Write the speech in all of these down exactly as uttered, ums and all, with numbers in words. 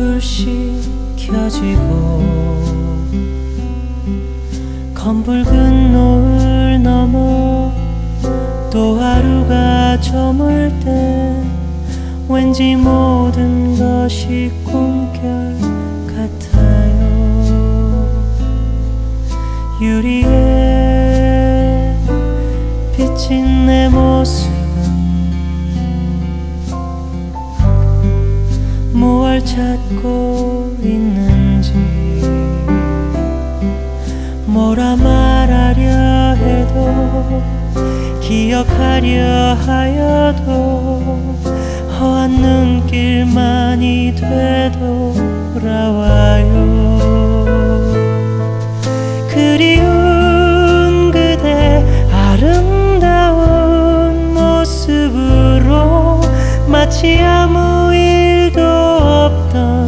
불씩 켜지고 검붉은 노을 너머 또 하루가 저물 때 왠지 모든 것이 꿈결 같아요. 유리에 비친 내 모습은 무얼 찾고 있는지 뭐라 말하려 해도 기억하려 하여도 허한 눈길만이 되돌아와요. 그리운 그대 아름다운 모습으로 마치 아무 일도 없던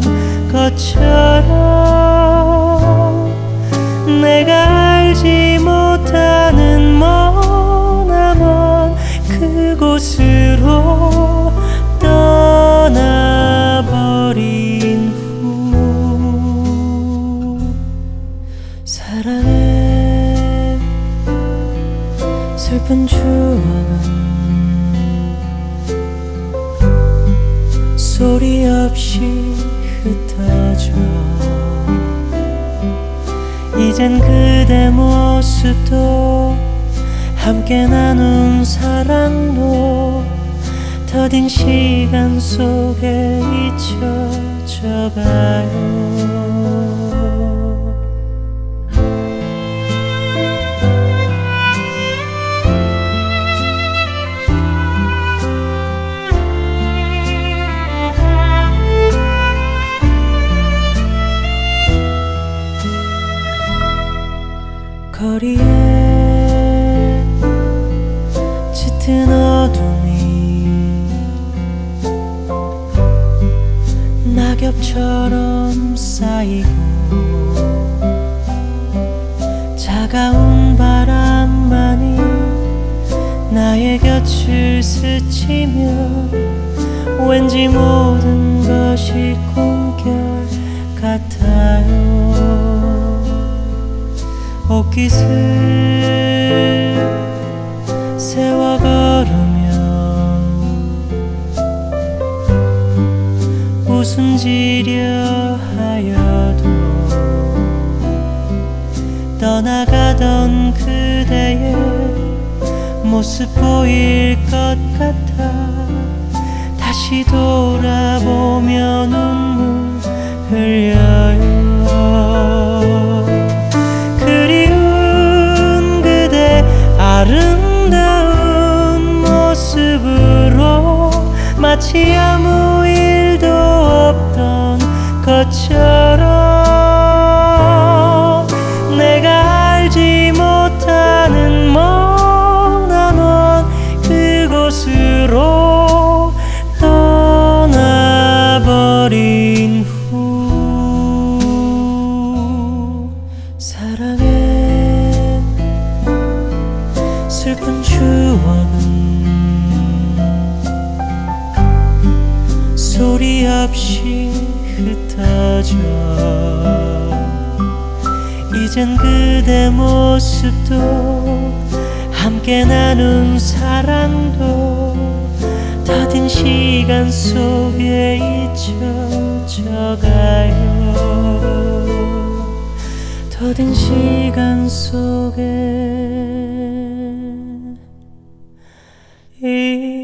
것처럼 내가 알지 못하는 머나먼 그곳으로 떠나버린 후 사랑의 슬픈 추억은 소리 없이 흩어져 이젠 그대 모습도 함께 나눈 사랑도 더딘 시간 속에 잊혀져 가요. 거리에 짙은 어둠이 낙엽처럼 쌓이고 차가운 바람만이 나의 곁을 스치며 왠지 모든 것이 꿈결 같아요. 옷깃을 세워 걸으며 웃음지려 하여도 떠나가던 그대의 모습 보일 것 같아 다시 돌아보며 눈물 흘려요. 아름다운 모습으로 마치 아무 일도 없던 것처럼 내가 알지 못하는 머나먼 그곳으로 떠나버린 후 사랑해 슬픈 추억은 소리 없이 흩어져 이젠 그대 모습도 함께 나눈 사랑도 더딘 시간 속에 잊혀져 가요. 더딘 시간 속에 이